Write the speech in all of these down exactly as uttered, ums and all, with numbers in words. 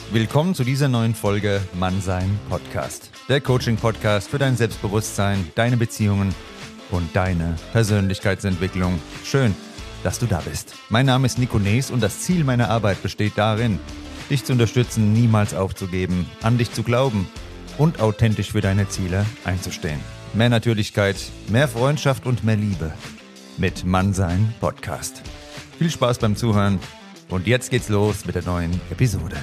Willkommen zu dieser neuen Folge Mannsein Podcast. Der Coaching-Podcast für dein Selbstbewusstsein, deine Beziehungen und deine Persönlichkeitsentwicklung. Schön, dass du da bist. Mein Name ist Nico Nees und das Ziel meiner Arbeit besteht darin, dich zu unterstützen, niemals aufzugeben, an dich zu glauben und authentisch für deine Ziele einzustehen. Mehr Natürlichkeit, mehr Freundschaft und mehr Liebe mit Mannsein Podcast. Viel Spaß beim Zuhören und jetzt geht's los mit der neuen Episode.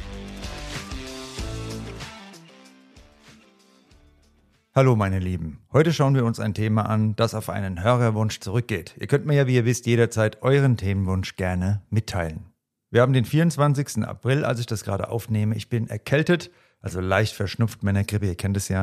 Hallo meine Lieben, heute schauen wir uns ein Thema an, das auf einen Hörerwunsch zurückgeht. Ihr könnt mir ja, wie ihr wisst, jederzeit euren Themenwunsch gerne mitteilen. Wir haben den vierundzwanzigsten April, als ich das gerade aufnehme. Ich bin erkältet, also leicht verschnupft, Männergrippe, ihr kennt es ja.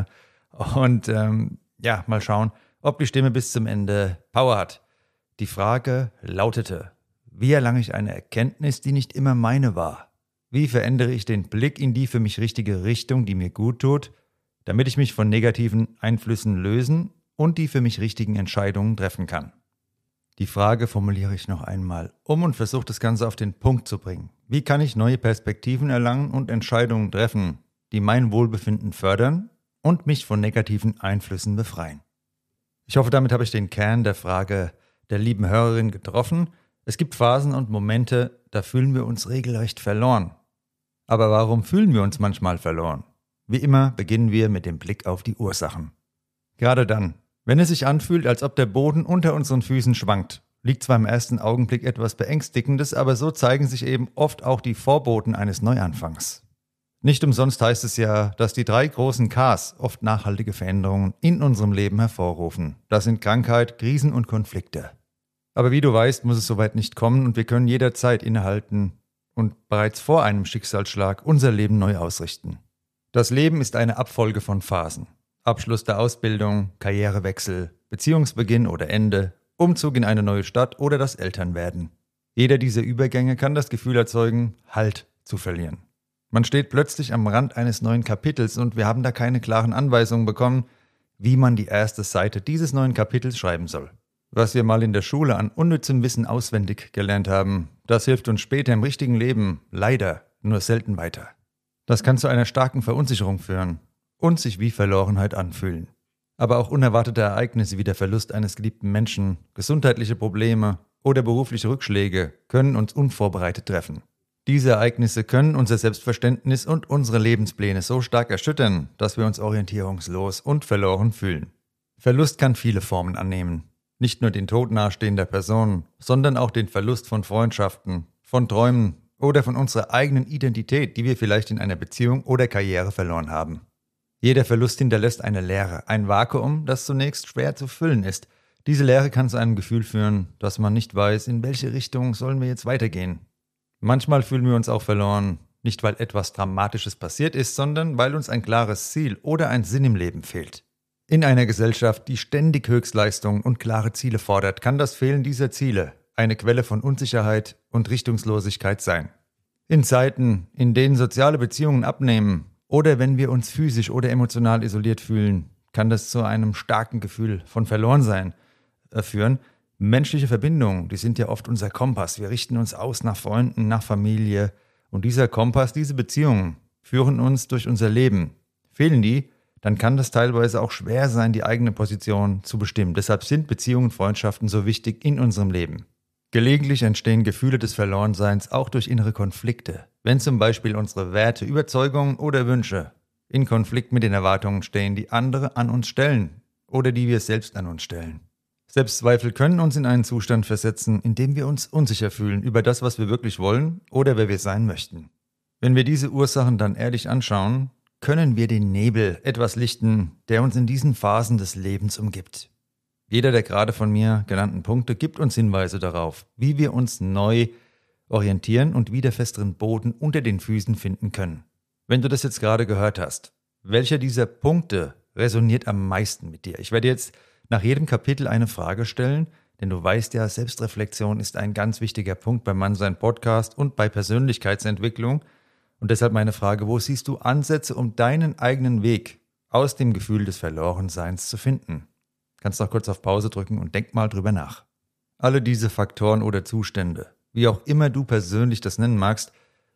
Und ähm, ja, mal schauen, ob die Stimme bis zum Ende Power hat. Die Frage lautete: Wie erlange ich eine Erkenntnis, die nicht immer meine war? Wie verändere ich den Blick in die für mich richtige Richtung, die mir gut tut, damit ich mich von negativen Einflüssen lösen und die für mich richtigen Entscheidungen treffen kann? Die Frage formuliere ich noch einmal um und versuche das Ganze auf den Punkt zu bringen. Wie kann ich neue Perspektiven erlangen und Entscheidungen treffen, die mein Wohlbefinden fördern und mich von negativen Einflüssen befreien? Ich hoffe, damit habe ich den Kern der Frage der lieben Hörerin getroffen. Es gibt Phasen und Momente, da fühlen wir uns regelrecht verloren. Aber warum fühlen wir uns manchmal verloren? Wie immer beginnen wir mit dem Blick auf die Ursachen. Gerade dann, wenn es sich anfühlt, als ob der Boden unter unseren Füßen schwankt, liegt zwar im ersten Augenblick etwas Beängstigendes, aber so zeigen sich eben oft auch die Vorboten eines Neuanfangs. Nicht umsonst heißt es ja, dass die drei großen Ks oft nachhaltige Veränderungen in unserem Leben hervorrufen. Das sind Krankheit, Krisen und Konflikte. Aber wie du weißt, muss es soweit nicht kommen und wir können jederzeit innehalten und bereits vor einem Schicksalsschlag unser Leben neu ausrichten. Das Leben ist eine Abfolge von Phasen. Abschluss der Ausbildung, Karrierewechsel, Beziehungsbeginn oder Ende, Umzug in eine neue Stadt oder das Elternwerden. Jeder dieser Übergänge kann das Gefühl erzeugen, Halt zu verlieren. Man steht plötzlich am Rand eines neuen Kapitels und wir haben da keine klaren Anweisungen bekommen, wie man die erste Seite dieses neuen Kapitels schreiben soll. Was wir mal in der Schule an unnützem Wissen auswendig gelernt haben, das hilft uns später im richtigen Leben leider nur selten weiter. Das kann zu einer starken Verunsicherung führen und sich wie Verlorenheit anfühlen. Aber auch unerwartete Ereignisse wie der Verlust eines geliebten Menschen, gesundheitliche Probleme oder berufliche Rückschläge können uns unvorbereitet treffen. Diese Ereignisse können unser Selbstverständnis und unsere Lebenspläne so stark erschüttern, dass wir uns orientierungslos und verloren fühlen. Verlust kann viele Formen annehmen. Nicht nur den Tod nahestehender Personen, sondern auch den Verlust von Freundschaften, von Träumen oder von unserer eigenen Identität, die wir vielleicht in einer Beziehung oder Karriere verloren haben. Jeder Verlust hinterlässt eine Leere, ein Vakuum, das zunächst schwer zu füllen ist. Diese Leere kann zu einem Gefühl führen, dass man nicht weiß, in welche Richtung sollen wir jetzt weitergehen. Manchmal fühlen wir uns auch verloren, nicht weil etwas Dramatisches passiert ist, sondern weil uns ein klares Ziel oder ein Sinn im Leben fehlt. In einer Gesellschaft, die ständig Höchstleistungen und klare Ziele fordert, kann das Fehlen dieser Ziele eine Quelle von Unsicherheit und Richtungslosigkeit sein. In Zeiten, in denen soziale Beziehungen abnehmen oder wenn wir uns physisch oder emotional isoliert fühlen, kann das zu einem starken Gefühl von Verlorensein äh, führen. Menschliche Verbindungen, die sind ja oft unser Kompass. Wir richten uns aus nach Freunden, nach Familie und dieser Kompass, diese Beziehungen führen uns durch unser Leben. Fehlen die, dann kann das teilweise auch schwer sein, die eigene Position zu bestimmen. Deshalb sind Beziehungen und Freundschaften so wichtig in unserem Leben. Gelegentlich entstehen Gefühle des Verlorenseins auch durch innere Konflikte, wenn zum Beispiel unsere Werte, Überzeugungen oder Wünsche in Konflikt mit den Erwartungen stehen, die andere an uns stellen oder die wir selbst an uns stellen. Selbstzweifel können uns in einen Zustand versetzen, in dem wir uns unsicher fühlen über das, was wir wirklich wollen oder wer wir sein möchten. Wenn wir diese Ursachen dann ehrlich anschauen, können wir den Nebel etwas lichten, der uns in diesen Phasen des Lebens umgibt. Jeder der gerade von mir genannten Punkte gibt uns Hinweise darauf, wie wir uns neu orientieren und wieder festeren Boden unter den Füßen finden können. Wenn du das jetzt gerade gehört hast, welcher dieser Punkte resoniert am meisten mit dir? Ich werde jetzt nach jedem Kapitel eine Frage stellen, denn du weißt ja, Selbstreflexion ist ein ganz wichtiger Punkt beim Mannsein Podcast und bei Persönlichkeitsentwicklung. Und deshalb meine Frage: Wo siehst du Ansätze, um deinen eigenen Weg aus dem Gefühl des Verlorenseins zu finden? Kannst noch kurz auf Pause drücken und denk mal drüber nach. Alle diese Faktoren oder Zustände, wie auch immer du persönlich das nennen magst,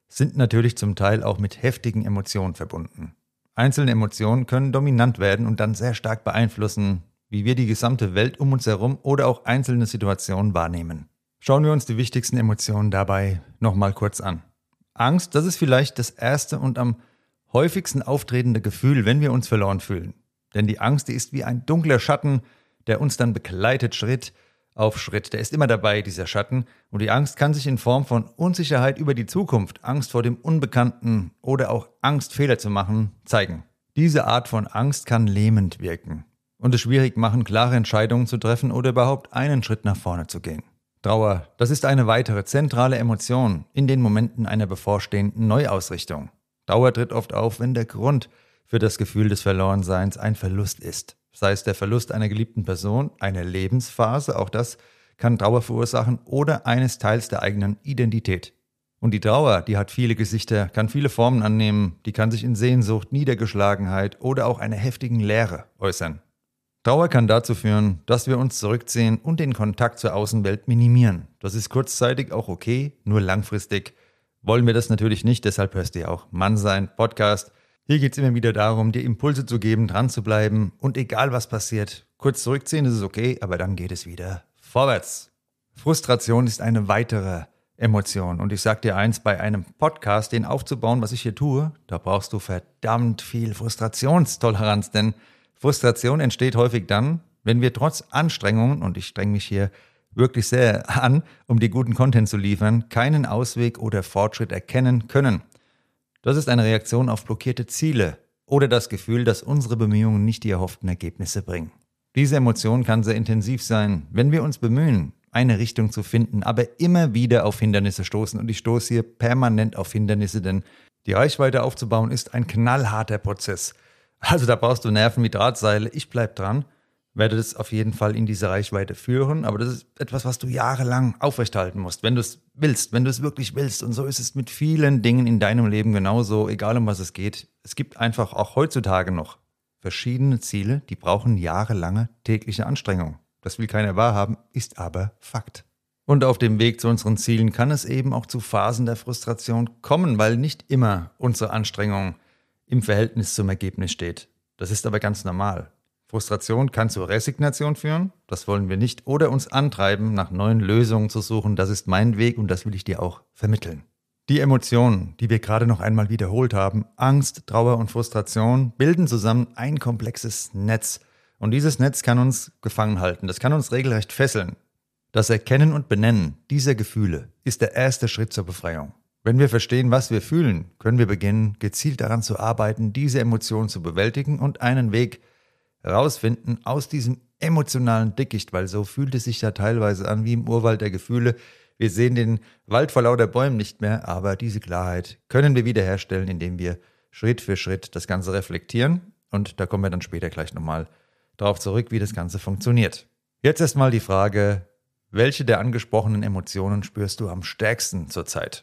sind natürlich zum Teil auch mit heftigen Emotionen verbunden. Einzelne Emotionen können dominant werden und dann sehr stark beeinflussen, wie wir die gesamte Welt um uns herum oder auch einzelne Situationen wahrnehmen. Schauen wir uns die wichtigsten Emotionen dabei nochmal kurz an. Angst, das ist vielleicht das erste und am häufigsten auftretende Gefühl, wenn wir uns verloren fühlen. Denn die Angst, die ist wie ein dunkler Schatten, der uns dann begleitet Schritt auf Schritt. Der ist immer dabei, dieser Schatten. Und die Angst kann sich in Form von Unsicherheit über die Zukunft, Angst vor dem Unbekannten oder auch Angst, Fehler zu machen, zeigen. Diese Art von Angst kann lähmend wirken und es schwierig machen, klare Entscheidungen zu treffen oder überhaupt einen Schritt nach vorne zu gehen. Trauer, das ist eine weitere zentrale Emotion in den Momenten einer bevorstehenden Neuausrichtung. Trauer tritt oft auf, wenn der Grund für das Gefühl des Verlorenseins ein Verlust ist. Sei es der Verlust einer geliebten Person, eine Lebensphase, auch das kann Trauer verursachen, oder eines Teils der eigenen Identität. Und die Trauer, die hat viele Gesichter, kann viele Formen annehmen, die kann sich in Sehnsucht, Niedergeschlagenheit oder auch einer heftigen Leere äußern. Trauer kann dazu führen, dass wir uns zurückziehen und den Kontakt zur Außenwelt minimieren. Das ist kurzzeitig auch okay, nur langfristig wollen wir das natürlich nicht, deshalb hörst du ja auch Mannsein Podcast. Hier geht es immer wieder darum, dir Impulse zu geben, dran zu bleiben und egal was passiert, kurz zurückziehen, das ist okay, aber dann geht es wieder vorwärts. Frustration ist eine weitere Emotion und ich sag dir eins, bei einem Podcast, den aufzubauen, was ich hier tue, da brauchst du verdammt viel Frustrationstoleranz, denn Frustration entsteht häufig dann, wenn wir trotz Anstrengungen, und ich strenge mich hier wirklich sehr an, um dir guten Content zu liefern, keinen Ausweg oder Fortschritt erkennen können. Das ist eine Reaktion auf blockierte Ziele oder das Gefühl, dass unsere Bemühungen nicht die erhofften Ergebnisse bringen. Diese Emotion kann sehr intensiv sein, wenn wir uns bemühen, eine Richtung zu finden, aber immer wieder auf Hindernisse stoßen. Und ich stoße hier permanent auf Hindernisse, denn die Reichweite aufzubauen ist ein knallharter Prozess. Also da brauchst du Nerven wie Drahtseile. Ich bleib dran, werde das auf jeden Fall in diese Reichweite führen, aber das ist etwas, was du jahrelang aufrechterhalten musst, wenn du es willst, wenn du es wirklich willst. Und so ist es mit vielen Dingen in deinem Leben genauso, egal um was es geht. Es gibt einfach auch heutzutage noch verschiedene Ziele, die brauchen jahrelange tägliche Anstrengung. Das will keiner wahrhaben, ist aber Fakt. Und auf dem Weg zu unseren Zielen kann es eben auch zu Phasen der Frustration kommen, weil nicht immer unsere Anstrengung im Verhältnis zum Ergebnis steht. Das ist aber ganz normal. Frustration kann zur Resignation führen, das wollen wir nicht, oder uns antreiben, nach neuen Lösungen zu suchen. Das ist mein Weg und das will ich dir auch vermitteln. Die Emotionen, die wir gerade noch einmal wiederholt haben, Angst, Trauer und Frustration, bilden zusammen ein komplexes Netz. Und dieses Netz kann uns gefangen halten, das kann uns regelrecht fesseln. Das Erkennen und Benennen dieser Gefühle ist der erste Schritt zur Befreiung. Wenn wir verstehen, was wir fühlen, können wir beginnen, gezielt daran zu arbeiten, diese Emotionen zu bewältigen und einen Weg herausfinden aus diesem emotionalen Dickicht, weil so fühlt es sich ja teilweise an wie im Urwald der Gefühle. Wir sehen den Wald vor lauter Bäumen nicht mehr, aber diese Klarheit können wir wiederherstellen, indem wir Schritt für Schritt das Ganze reflektieren. Und da kommen wir dann später gleich nochmal darauf zurück, wie das Ganze funktioniert. Jetzt erstmal die Frage, welche der angesprochenen Emotionen spürst du am stärksten zurzeit?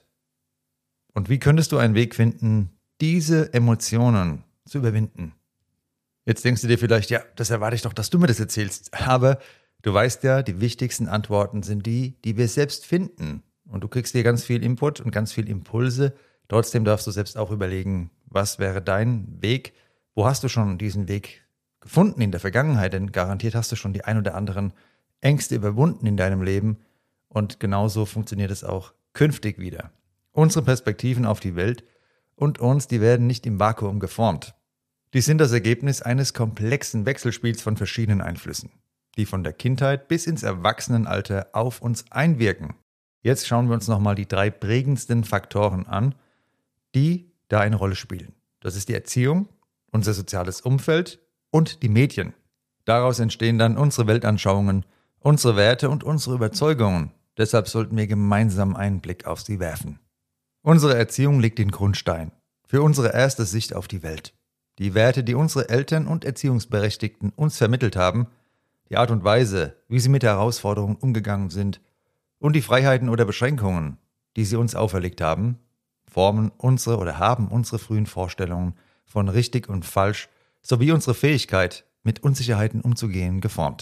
Und wie könntest du einen Weg finden, diese Emotionen zu überwinden? Jetzt denkst du dir vielleicht, ja, das erwarte ich doch, dass du mir das erzählst. Aber du weißt ja, die wichtigsten Antworten sind die, die wir selbst finden. Und du kriegst hier ganz viel Input und ganz viel Impulse. Trotzdem darfst du selbst auch überlegen, was wäre dein Weg? Wo hast du schon diesen Weg gefunden in der Vergangenheit? Denn garantiert hast du schon die ein oder anderen Ängste überwunden in deinem Leben. Und genauso funktioniert es auch künftig wieder. Unsere Perspektiven auf die Welt und uns, die werden nicht im Vakuum geformt. Die sind das Ergebnis eines komplexen Wechselspiels von verschiedenen Einflüssen, die von der Kindheit bis ins Erwachsenenalter auf uns einwirken. Jetzt schauen wir uns nochmal die drei prägendsten Faktoren an, die da eine Rolle spielen. Das ist die Erziehung, unser soziales Umfeld und die Medien. Daraus entstehen dann unsere Weltanschauungen, unsere Werte und unsere Überzeugungen. Deshalb sollten wir gemeinsam einen Blick auf sie werfen. Unsere Erziehung legt den Grundstein für unsere erste Sicht auf die Welt. Die Werte, die unsere Eltern und Erziehungsberechtigten uns vermittelt haben, die Art und Weise, wie sie mit Herausforderungen umgegangen sind und die Freiheiten oder Beschränkungen, die sie uns auferlegt haben, formen unsere oder haben unsere frühen Vorstellungen von richtig und falsch sowie unsere Fähigkeit, mit Unsicherheiten umzugehen, geformt.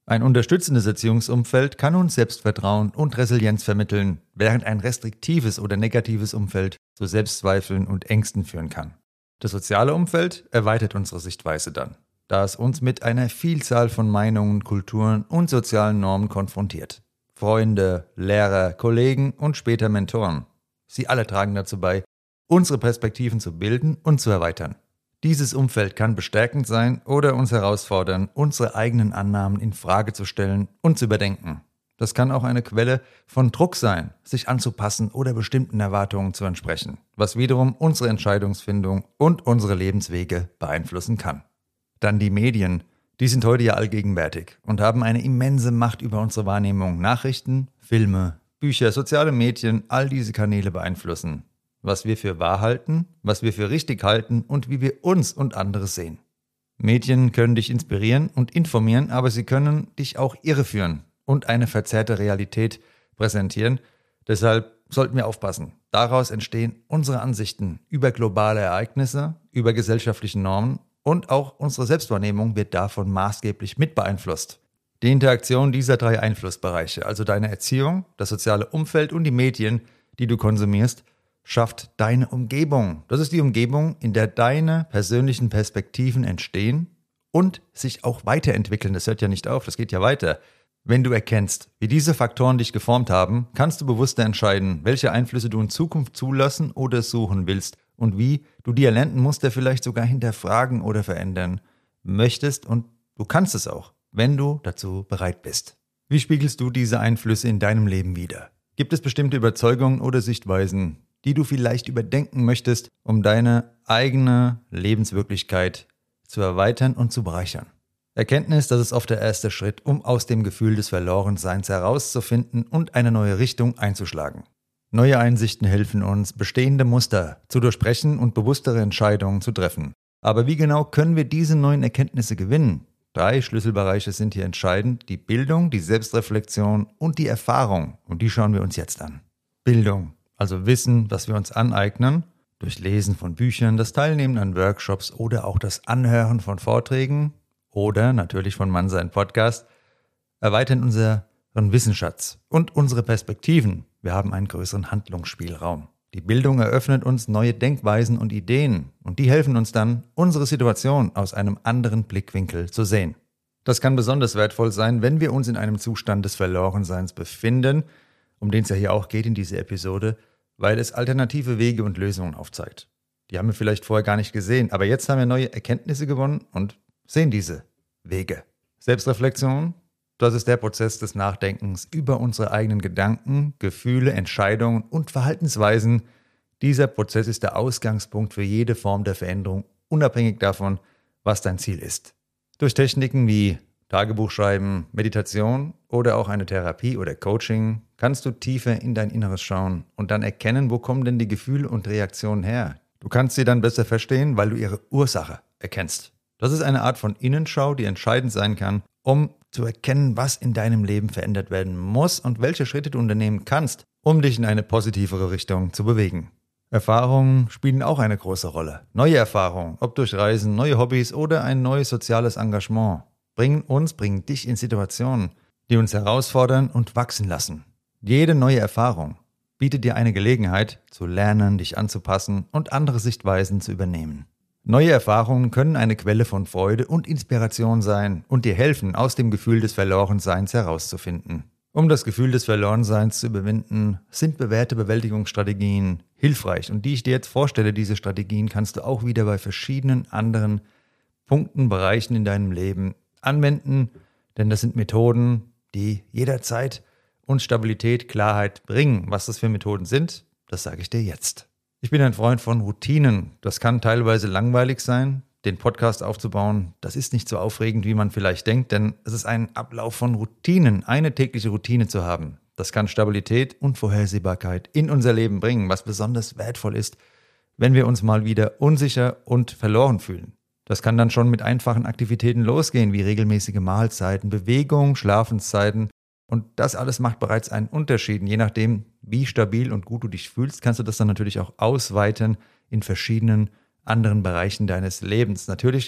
Ein unterstützendes Erziehungsumfeld kann uns Selbstvertrauen und Resilienz vermitteln, während ein restriktives oder negatives Umfeld zu Selbstzweifeln und Ängsten führen kann. Das soziale Umfeld erweitert unsere Sichtweise dann, da es uns mit einer Vielzahl von Meinungen, Kulturen und sozialen Normen konfrontiert. Freunde, Lehrer, Kollegen und später Mentoren. Sie alle tragen dazu bei, unsere Perspektiven zu bilden und zu erweitern. Dieses Umfeld kann bestärkend sein oder uns herausfordern, unsere eigenen Annahmen in Frage zu stellen und zu überdenken. Das kann auch eine Quelle von Druck sein, sich anzupassen oder bestimmten Erwartungen zu entsprechen, was wiederum unsere Entscheidungsfindung und unsere Lebenswege beeinflussen kann. Dann die Medien. Die sind heute ja allgegenwärtig und haben eine immense Macht über unsere Wahrnehmung. Nachrichten, Filme, Bücher, soziale Medien, all diese Kanäle beeinflussen, was wir für wahr halten, was wir für richtig halten und wie wir uns und andere sehen. Medien können dich inspirieren und informieren, aber sie können dich auch irreführen und eine verzerrte Realität präsentieren. Deshalb sollten wir aufpassen. Daraus entstehen unsere Ansichten über globale Ereignisse, über gesellschaftliche Normen und auch unsere Selbstwahrnehmung wird davon maßgeblich mit beeinflusst. Die Interaktion dieser drei Einflussbereiche, also deine Erziehung, das soziale Umfeld und die Medien, die du konsumierst, schafft deine Umgebung. Das ist die Umgebung, in der deine persönlichen Perspektiven entstehen und sich auch weiterentwickeln. Das hört ja nicht auf, das geht ja weiter. Wenn du erkennst, wie diese Faktoren dich geformt haben, kannst du bewusster entscheiden, welche Einflüsse du in Zukunft zulassen oder suchen willst und wie du die erlernten Muster vielleicht sogar hinterfragen oder verändern möchtest und du kannst es auch, wenn du dazu bereit bist. Wie spiegelst du diese Einflüsse in deinem Leben wider? Gibt es bestimmte Überzeugungen oder Sichtweisen, die du vielleicht überdenken möchtest, um deine eigene Lebenswirklichkeit zu erweitern und zu bereichern? Erkenntnis, das ist oft der erste Schritt, um aus dem Gefühl des Verlorenseins herauszufinden und eine neue Richtung einzuschlagen. Neue Einsichten helfen uns, bestehende Muster zu durchbrechen und bewusstere Entscheidungen zu treffen. Aber wie genau können wir diese neuen Erkenntnisse gewinnen? Drei Schlüsselbereiche sind hier entscheidend: die Bildung, die Selbstreflexion und die Erfahrung. Und die schauen wir uns jetzt an. Bildung, also Wissen, das wir uns aneignen, durch Lesen von Büchern, das Teilnehmen an Workshops oder auch das Anhören von Vorträgen oder natürlich von Mann sein Podcast, erweitern unseren Wissensschatz und unsere Perspektiven. Wir haben einen größeren Handlungsspielraum. Die Bildung eröffnet uns neue Denkweisen und Ideen und die helfen uns dann, unsere Situation aus einem anderen Blickwinkel zu sehen. Das kann besonders wertvoll sein, wenn wir uns in einem Zustand des Verlorenseins befinden, um den es ja hier auch geht in dieser Episode, weil es alternative Wege und Lösungen aufzeigt. Die haben wir vielleicht vorher gar nicht gesehen, aber jetzt haben wir neue Erkenntnisse gewonnen und sehen diese Wege. Selbstreflexion, das ist der Prozess des Nachdenkens über unsere eigenen Gedanken, Gefühle, Entscheidungen und Verhaltensweisen. Dieser Prozess ist der Ausgangspunkt für jede Form der Veränderung, unabhängig davon, was dein Ziel ist. Durch Techniken wie Tagebuchschreiben, Meditation oder auch eine Therapie oder Coaching kannst du tiefer in dein Inneres schauen und dann erkennen, wo kommen denn die Gefühle und Reaktionen her. Du kannst sie dann besser verstehen, weil du ihre Ursache erkennst. Das ist eine Art von Innenschau, die entscheidend sein kann, um zu erkennen, was in deinem Leben verändert werden muss und welche Schritte du unternehmen kannst, um dich in eine positivere Richtung zu bewegen. Erfahrungen spielen auch eine große Rolle. Neue Erfahrungen, ob durch Reisen, neue Hobbys oder ein neues soziales Engagement, bringen uns, bringen dich in Situationen, die uns herausfordern und wachsen lassen. Jede neue Erfahrung bietet dir eine Gelegenheit, zu lernen, dich anzupassen und andere Sichtweisen zu übernehmen. Neue Erfahrungen können eine Quelle von Freude und Inspiration sein und dir helfen, aus dem Gefühl des Verlorenseins herauszufinden. Um das Gefühl des Verlorenseins zu überwinden, sind bewährte Bewältigungsstrategien hilfreich. Und die ich dir jetzt vorstelle, diese Strategien kannst du auch wieder bei verschiedenen anderen Punkten, Bereichen in deinem Leben anwenden, denn das sind Methoden, die jederzeit uns Stabilität, Klarheit bringen. Was das für Methoden sind, das sage ich dir jetzt. Ich bin ein Freund von Routinen. Das kann teilweise langweilig sein, den Podcast aufzubauen. Das ist nicht so aufregend, wie man vielleicht denkt, denn es ist ein Ablauf von Routinen, eine tägliche Routine zu haben. Das kann Stabilität und Vorhersehbarkeit in unser Leben bringen, was besonders wertvoll ist, wenn wir uns mal wieder unsicher und verloren fühlen. Das kann dann schon mit einfachen Aktivitäten losgehen, wie regelmäßige Mahlzeiten, Bewegung, Schlafenszeiten. Und das alles macht bereits einen Unterschied. Je nachdem, wie stabil und gut du dich fühlst, kannst du das dann natürlich auch ausweiten in verschiedenen anderen Bereichen deines Lebens. Natürlich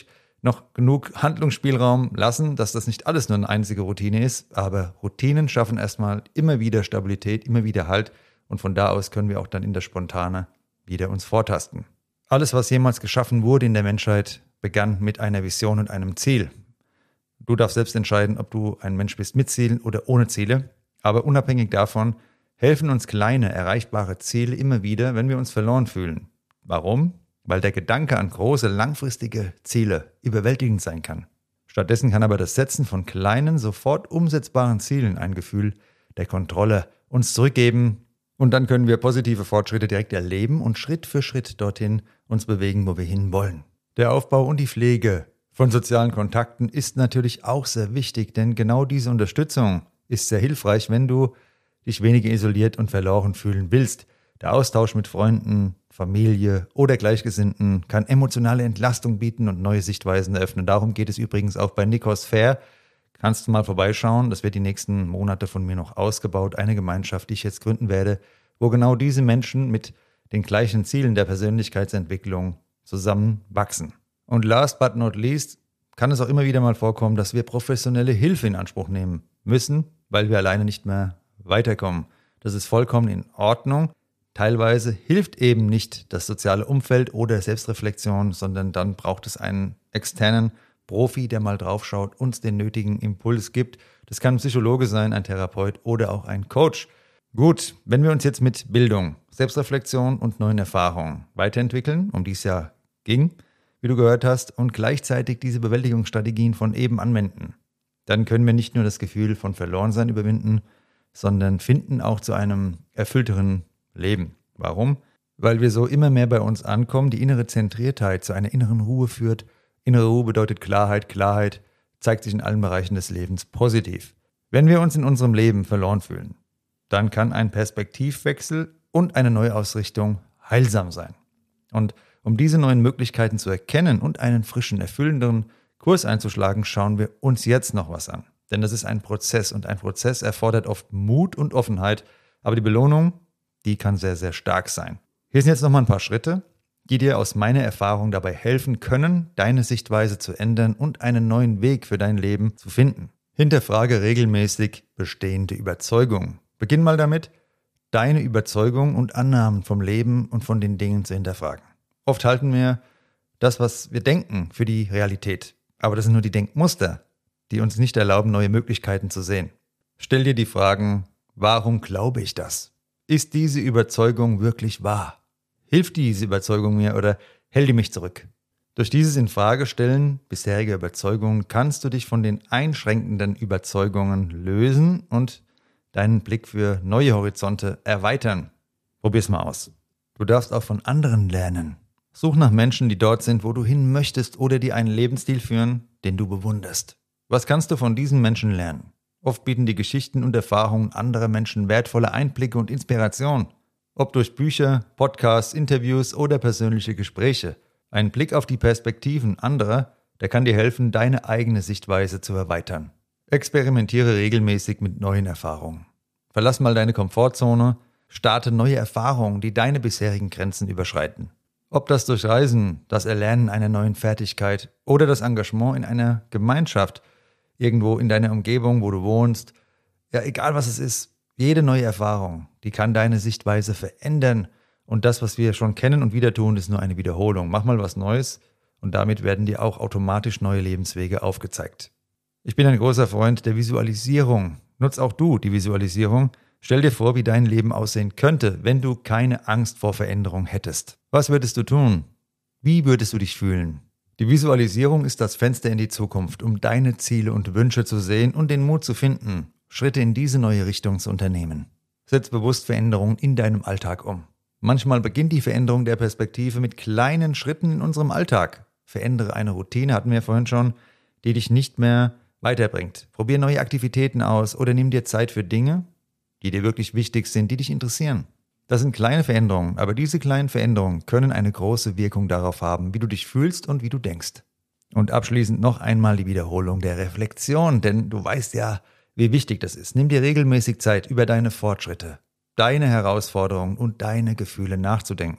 noch genug Handlungsspielraum lassen, dass das nicht alles nur eine einzige Routine ist, aber Routinen schaffen erstmal immer wieder Stabilität, immer wieder Halt und von da aus können wir auch dann in das Spontane wieder uns vortasten. Alles, was jemals geschaffen wurde in der Menschheit, begann mit einer Vision und einem Ziel. Du darfst selbst entscheiden, ob du ein Mensch bist mit Zielen oder ohne Ziele, aber unabhängig davon helfen uns kleine, erreichbare Ziele immer wieder, wenn wir uns verloren fühlen. Warum? Weil der Gedanke an große, langfristige Ziele überwältigend sein kann. Stattdessen kann aber das Setzen von kleinen, sofort umsetzbaren Zielen ein Gefühl der Kontrolle uns zurückgeben und dann können wir positive Fortschritte direkt erleben und Schritt für Schritt dorthin uns bewegen, wo wir hinwollen. Der Aufbau und die Pflege von sozialen Kontakten ist natürlich auch sehr wichtig, denn genau diese Unterstützung ist sehr hilfreich, wenn du dich weniger isoliert und verloren fühlen willst. Der Austausch mit Freunden, Familie oder Gleichgesinnten kann emotionale Entlastung bieten und neue Sichtweisen eröffnen. Darum geht es übrigens auch bei Nikos Fair. Kannst du mal vorbeischauen, das wird die nächsten Monate von mir noch ausgebaut. Eine Gemeinschaft, die ich jetzt gründen werde, wo genau diese Menschen mit den gleichen Zielen der Persönlichkeitsentwicklung zusammen wachsen. Und last but not least kann es auch immer wieder mal vorkommen, dass wir professionelle Hilfe in Anspruch nehmen müssen, weil wir alleine nicht mehr weiterkommen. Das ist vollkommen in Ordnung. Teilweise hilft eben nicht das soziale Umfeld oder Selbstreflexion, sondern dann braucht es einen externen Profi, der mal draufschaut, uns den nötigen Impuls gibt. Das kann ein Psychologe sein, ein Therapeut oder auch ein Coach. Gut, wenn wir uns jetzt mit Bildung, Selbstreflexion und neuen Erfahrungen weiterentwickeln, um die es ja ging, wie du gehört hast, und gleichzeitig diese Bewältigungsstrategien von eben anwenden, dann können wir nicht nur das Gefühl von Verlorensein überwinden, sondern finden auch zu einem erfüllteren Leben. Warum? Weil wir so immer mehr bei uns ankommen, die innere Zentriertheit zu einer inneren Ruhe führt. Innere Ruhe bedeutet Klarheit, Klarheit zeigt sich in allen Bereichen des Lebens positiv. Wenn wir uns in unserem Leben verloren fühlen, dann kann ein Perspektivwechsel und eine Neuausrichtung heilsam sein. Und um diese neuen Möglichkeiten zu erkennen und einen frischen, erfüllenderen Kurs einzuschlagen, schauen wir uns jetzt noch was an. Denn das ist ein Prozess und ein Prozess erfordert oft Mut und Offenheit, aber die Belohnung, die kann sehr, sehr stark sein. Hier sind jetzt nochmal ein paar Schritte, die dir aus meiner Erfahrung dabei helfen können, deine Sichtweise zu ändern und einen neuen Weg für dein Leben zu finden. Hinterfrage regelmäßig bestehende Überzeugungen. Beginn mal damit, deine Überzeugungen und Annahmen vom Leben und von den Dingen zu hinterfragen. Oft halten wir das, was wir denken, für die Realität. Aber das sind nur die Denkmuster, die uns nicht erlauben, neue Möglichkeiten zu sehen. Stell dir die Fragen, warum glaube ich das? Ist diese Überzeugung wirklich wahr? Hilft diese Überzeugung mir oder hält die mich zurück? Durch dieses Infragestellen bisheriger Überzeugungen kannst du dich von den einschränkenden Überzeugungen lösen und deinen Blick für neue Horizonte erweitern. Probier's mal aus. Du darfst auch von anderen lernen. Such nach Menschen, die dort sind, wo du hin möchtest oder die einen Lebensstil führen, den du bewunderst. Was kannst du von diesen Menschen lernen? Oft bieten die Geschichten und Erfahrungen anderer Menschen wertvolle Einblicke und Inspiration. Ob durch Bücher, Podcasts, Interviews oder persönliche Gespräche. Ein Blick auf die Perspektiven anderer, der kann dir helfen, deine eigene Sichtweise zu erweitern. Experimentiere regelmäßig mit neuen Erfahrungen. Verlass mal deine Komfortzone, starte neue Erfahrungen, die deine bisherigen Grenzen überschreiten. Ob das durch Reisen, das Erlernen einer neuen Fertigkeit oder das Engagement in einer Gemeinschaft, irgendwo in deiner Umgebung, wo du wohnst, ja, egal was es ist, jede neue Erfahrung, die kann deine Sichtweise verändern und das, was wir schon kennen und wieder tun, ist nur eine Wiederholung. Mach mal was Neues und damit werden dir auch automatisch neue Lebenswege aufgezeigt. Ich bin ein großer Freund der Visualisierung. Nutz auch du die Visualisierung. Stell dir vor, wie dein Leben aussehen könnte, wenn du keine Angst vor Veränderung hättest. Was würdest du tun? Wie würdest du dich fühlen? Die Visualisierung ist das Fenster in die Zukunft, um deine Ziele und Wünsche zu sehen und den Mut zu finden, Schritte in diese neue Richtung zu unternehmen. Setz bewusst Veränderungen in deinem Alltag um. Manchmal beginnt die Veränderung der Perspektive mit kleinen Schritten in unserem Alltag. Verändere eine Routine, hatten wir vorhin schon, die dich nicht mehr weiterbringt. Probier neue Aktivitäten aus oder nimm dir Zeit für Dinge, die dir wirklich wichtig sind, die dich interessieren. Das sind kleine Veränderungen, aber diese kleinen Veränderungen können eine große Wirkung darauf haben, wie du dich fühlst und wie du denkst. Und abschließend noch einmal die Wiederholung der Reflexion, denn du weißt ja, wie wichtig das ist. Nimm dir regelmäßig Zeit, über deine Fortschritte, deine Herausforderungen und deine Gefühle nachzudenken.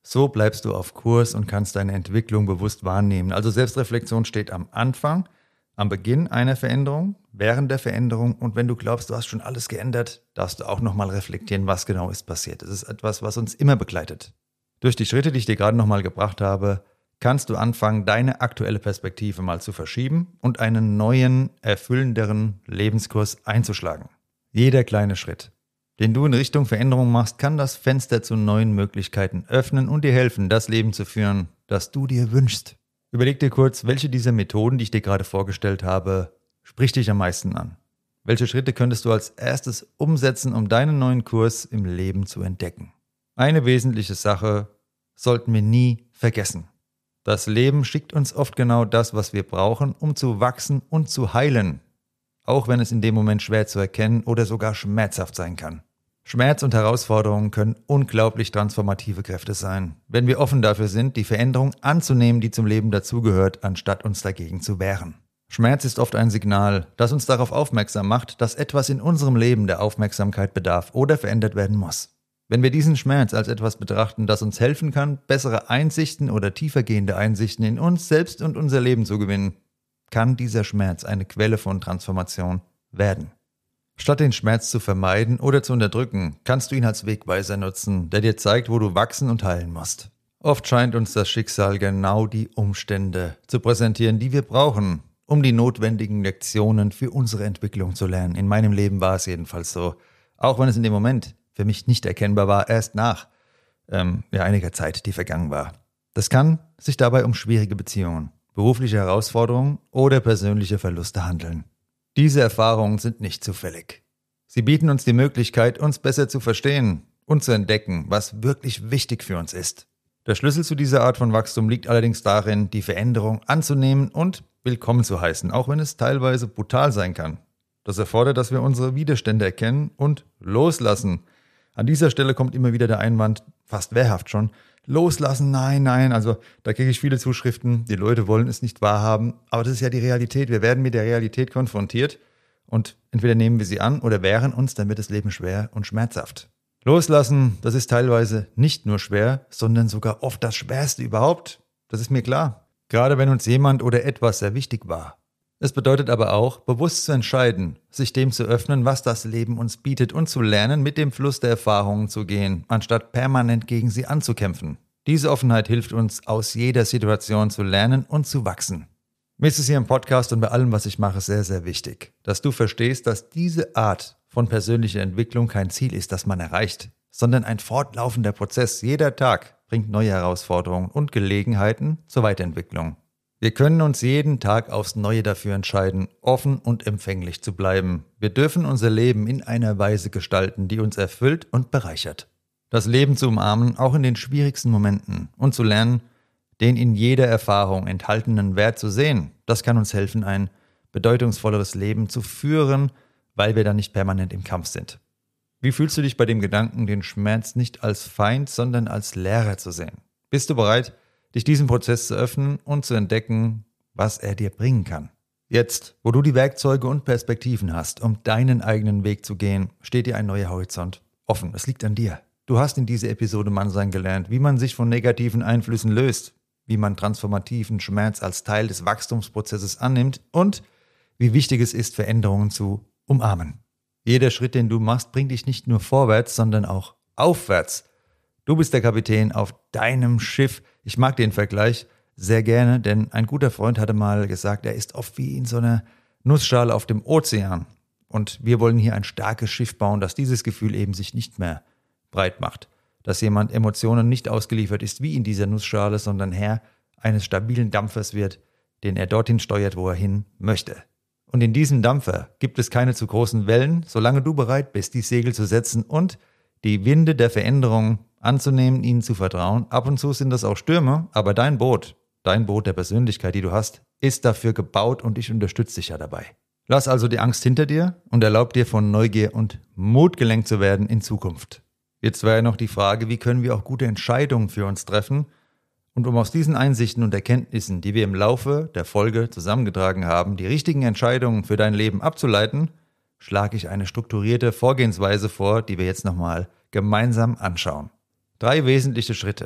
So bleibst du auf Kurs und kannst deine Entwicklung bewusst wahrnehmen. Also Selbstreflexion steht am Anfang, am Beginn einer Veränderung, während der Veränderung und wenn du glaubst, du hast schon alles geändert, darfst du auch nochmal reflektieren, was genau ist passiert. Das ist etwas, was uns immer begleitet. Durch die Schritte, die ich dir gerade nochmal gebracht habe, kannst du anfangen, deine aktuelle Perspektive mal zu verschieben und einen neuen, erfüllenderen Lebenskurs einzuschlagen. Jeder kleine Schritt, den du in Richtung Veränderung machst, kann das Fenster zu neuen Möglichkeiten öffnen und dir helfen, das Leben zu führen, das du dir wünschst. Überleg dir kurz, welche dieser Methoden, die ich dir gerade vorgestellt habe, spricht dich am meisten an. Welche Schritte könntest du als erstes umsetzen, um deinen neuen Kurs im Leben zu entdecken? Eine wesentliche Sache sollten wir nie vergessen. Das Leben schickt uns oft genau das, was wir brauchen, um zu wachsen und zu heilen. Auch wenn es in dem Moment schwer zu erkennen oder sogar schmerzhaft sein kann. Schmerz und Herausforderungen können unglaublich transformative Kräfte sein, wenn wir offen dafür sind, die Veränderung anzunehmen, die zum Leben dazugehört, anstatt uns dagegen zu wehren. Schmerz ist oft ein Signal, das uns darauf aufmerksam macht, dass etwas in unserem Leben der Aufmerksamkeit bedarf oder verändert werden muss. Wenn wir diesen Schmerz als etwas betrachten, das uns helfen kann, bessere Einsichten oder tiefergehende Einsichten in uns selbst und unser Leben zu gewinnen, kann dieser Schmerz eine Quelle von Transformation werden. Statt den Schmerz zu vermeiden oder zu unterdrücken, kannst du ihn als Wegweiser nutzen, der dir zeigt, wo du wachsen und heilen musst. Oft scheint uns das Schicksal genau die Umstände zu präsentieren, die wir brauchen, um die notwendigen Lektionen für unsere Entwicklung zu lernen. In meinem Leben war es jedenfalls so, auch wenn es in dem Moment für mich nicht erkennbar war, erst nach ähm, ja, einiger Zeit, die vergangen war. Das kann sich dabei um schwierige Beziehungen, berufliche Herausforderungen oder persönliche Verluste handeln. Diese Erfahrungen sind nicht zufällig. Sie bieten uns die Möglichkeit, uns besser zu verstehen und zu entdecken, was wirklich wichtig für uns ist. Der Schlüssel zu dieser Art von Wachstum liegt allerdings darin, die Veränderung anzunehmen und willkommen zu heißen, auch wenn es teilweise brutal sein kann. Das erfordert, dass wir unsere Widerstände erkennen und loslassen. An dieser Stelle kommt immer wieder der Einwand, fast wehrhaft schon, loslassen, nein, nein, also da kriege ich viele Zuschriften, die Leute wollen es nicht wahrhaben, aber das ist ja die Realität, wir werden mit der Realität konfrontiert und entweder nehmen wir sie an oder wehren uns, dann wird das Leben schwer und schmerzhaft. Loslassen, das ist teilweise nicht nur schwer, sondern sogar oft das Schwerste überhaupt, das ist mir klar, gerade wenn uns jemand oder etwas sehr wichtig war. Es bedeutet aber auch, bewusst zu entscheiden, sich dem zu öffnen, was das Leben uns bietet und zu lernen, mit dem Fluss der Erfahrungen zu gehen, anstatt permanent gegen sie anzukämpfen. Diese Offenheit hilft uns, aus jeder Situation zu lernen und zu wachsen. Mir ist es hier im Podcast und bei allem, was ich mache, sehr, sehr wichtig, dass du verstehst, dass diese Art von persönlicher Entwicklung kein Ziel ist, das man erreicht, sondern ein fortlaufender Prozess. Jeder Tag bringt neue Herausforderungen und Gelegenheiten zur Weiterentwicklung. Wir können uns jeden Tag aufs Neue dafür entscheiden, offen und empfänglich zu bleiben. Wir dürfen unser Leben in einer Weise gestalten, die uns erfüllt und bereichert. Das Leben zu umarmen, auch in den schwierigsten Momenten, und zu lernen, den in jeder Erfahrung enthaltenen Wert zu sehen, das kann uns helfen, ein bedeutungsvolleres Leben zu führen, weil wir dann nicht permanent im Kampf sind. Wie fühlst du dich bei dem Gedanken, den Schmerz nicht als Feind, sondern als Lehrer zu sehen? Bist du bereit, dich diesem Prozess zu öffnen und zu entdecken, was er dir bringen kann? Jetzt, wo du die Werkzeuge und Perspektiven hast, um deinen eigenen Weg zu gehen, steht dir ein neuer Horizont offen. Es liegt an dir. Du hast in dieser Episode Mannsein gelernt, wie man sich von negativen Einflüssen löst, wie man transformativen Schmerz als Teil des Wachstumsprozesses annimmt und wie wichtig es ist, Veränderungen zu umarmen. Jeder Schritt, den du machst, bringt dich nicht nur vorwärts, sondern auch aufwärts. Du bist der Kapitän auf deinem Schiff. Ich mag den Vergleich sehr gerne, denn ein guter Freund hatte mal gesagt, er ist oft wie in so einer Nussschale auf dem Ozean. Und wir wollen hier ein starkes Schiff bauen, dass dieses Gefühl eben sich nicht mehr breit macht. Dass jemand Emotionen nicht ausgeliefert ist wie in dieser Nussschale, sondern Herr eines stabilen Dampfers wird, den er dorthin steuert, wo er hin möchte. Und in diesem Dampfer gibt es keine zu großen Wellen, solange du bereit bist, die Segel zu setzen und die Winde der Veränderung anzunehmen, ihnen zu vertrauen. Ab und zu sind das auch Stürme, aber dein Boot, dein Boot der Persönlichkeit, die du hast, ist dafür gebaut und ich unterstütze dich ja dabei. Lass also die Angst hinter dir und erlaub dir von Neugier und Mut gelenkt zu werden in Zukunft. Jetzt wäre noch die Frage, wie können wir auch gute Entscheidungen für uns treffen? Und um aus diesen Einsichten und Erkenntnissen, die wir im Laufe der Folge zusammengetragen haben, die richtigen Entscheidungen für dein Leben abzuleiten, schlage ich eine strukturierte Vorgehensweise vor, die wir jetzt nochmal gemeinsam anschauen. Drei wesentliche Schritte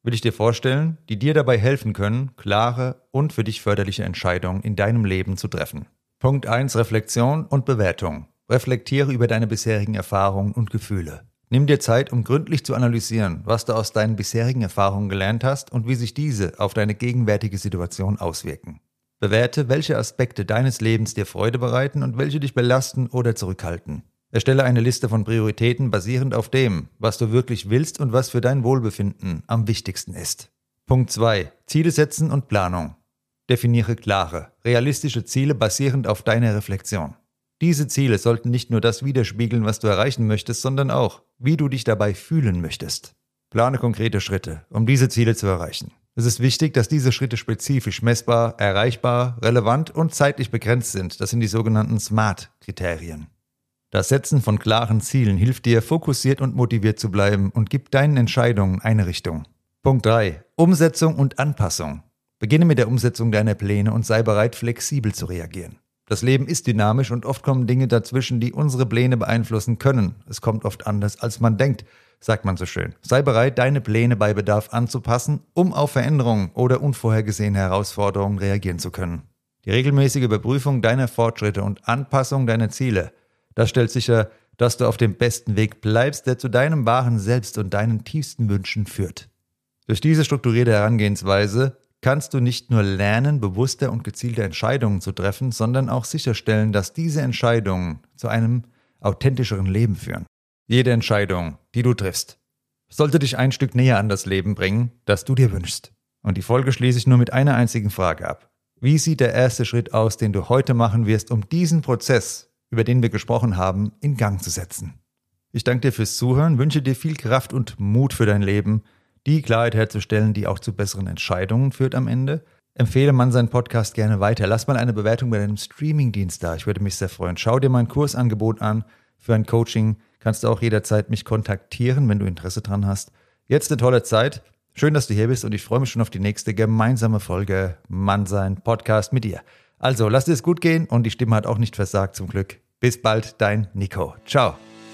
will ich dir vorstellen, die dir dabei helfen können, klare und für dich förderliche Entscheidungen in deinem Leben zu treffen. Punkt eins: Reflexion und Bewertung. Reflektiere über deine bisherigen Erfahrungen und Gefühle. Nimm dir Zeit, um gründlich zu analysieren, was du aus deinen bisherigen Erfahrungen gelernt hast und wie sich diese auf deine gegenwärtige Situation auswirken. Bewerte, welche Aspekte deines Lebens dir Freude bereiten und welche dich belasten oder zurückhalten. Erstelle eine Liste von Prioritäten basierend auf dem, was du wirklich willst und was für dein Wohlbefinden am wichtigsten ist. Punkt zwei: Ziele setzen und Planung. Definiere klare, realistische Ziele basierend auf deiner Reflexion. Diese Ziele sollten nicht nur das widerspiegeln, was du erreichen möchtest, sondern auch, wie du dich dabei fühlen möchtest. Plane konkrete Schritte, um diese Ziele zu erreichen. Es ist wichtig, dass diese Schritte spezifisch messbar, erreichbar, relevant und zeitlich begrenzt sind. Das sind die sogenannten SMART-Kriterien. Das Setzen von klaren Zielen hilft dir, fokussiert und motiviert zu bleiben und gibt deinen Entscheidungen eine Richtung. Punkt drei: Umsetzung und Anpassung. Beginne mit der Umsetzung deiner Pläne und sei bereit, flexibel zu reagieren. Das Leben ist dynamisch und oft kommen Dinge dazwischen, die unsere Pläne beeinflussen können. Es kommt oft anders, als man denkt, sagt man so schön. Sei bereit, deine Pläne bei Bedarf anzupassen, um auf Veränderungen oder unvorhergesehene Herausforderungen reagieren zu können. Die regelmäßige Überprüfung deiner Fortschritte und Anpassung deiner Ziele, das stellt sicher, dass du auf dem besten Weg bleibst, der zu deinem wahren Selbst und deinen tiefsten Wünschen führt. Durch diese strukturierte Herangehensweise kannst du nicht nur lernen, bewusste und gezielte Entscheidungen zu treffen, sondern auch sicherstellen, dass diese Entscheidungen zu einem authentischeren Leben führen. Jede Entscheidung, die du triffst, sollte dich ein Stück näher an das Leben bringen, das du dir wünschst. Und die Folge schließe ich nur mit einer einzigen Frage ab. Wie sieht der erste Schritt aus, den du heute machen wirst, um diesen Prozess, über den wir gesprochen haben, in Gang zu setzen? Ich danke dir fürs Zuhören, wünsche dir viel Kraft und Mut für dein Leben, die Klarheit herzustellen, die auch zu besseren Entscheidungen führt am Ende. Empfehle man seinen Podcast gerne weiter. Lass mal eine Bewertung bei deinem Streamingdienst da. Ich würde mich sehr freuen. Schau dir mein Kursangebot an. Für ein Coaching kannst du auch jederzeit mich kontaktieren, wenn du Interesse dran hast. Jetzt eine tolle Zeit. Schön, dass du hier bist und ich freue mich schon auf die nächste gemeinsame Folge Mannsein Podcast mit dir. Also, lass es gut gehen und die Stimme hat auch nicht versagt, zum Glück. Bis bald, dein Nico. Ciao.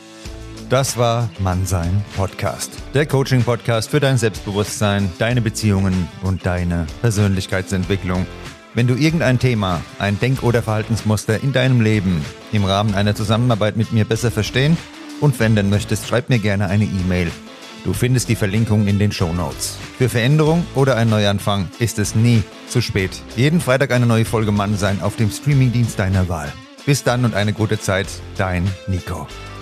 Das war Mannsein Podcast, der Coaching-Podcast für dein Selbstbewusstsein, deine Beziehungen und deine Persönlichkeitsentwicklung. Wenn du irgendein Thema, ein Denk- oder Verhaltensmuster in deinem Leben im Rahmen einer Zusammenarbeit mit mir besser verstehen und wenden möchtest, schreib mir gerne eine E-Mail. Du findest die Verlinkung in den Shownotes. Für Veränderung oder einen Neuanfang ist es nie zu spät. Jeden Freitag eine neue Folge Mannsein auf dem Streamingdienst deiner Wahl. Bis dann und eine gute Zeit, dein Nico.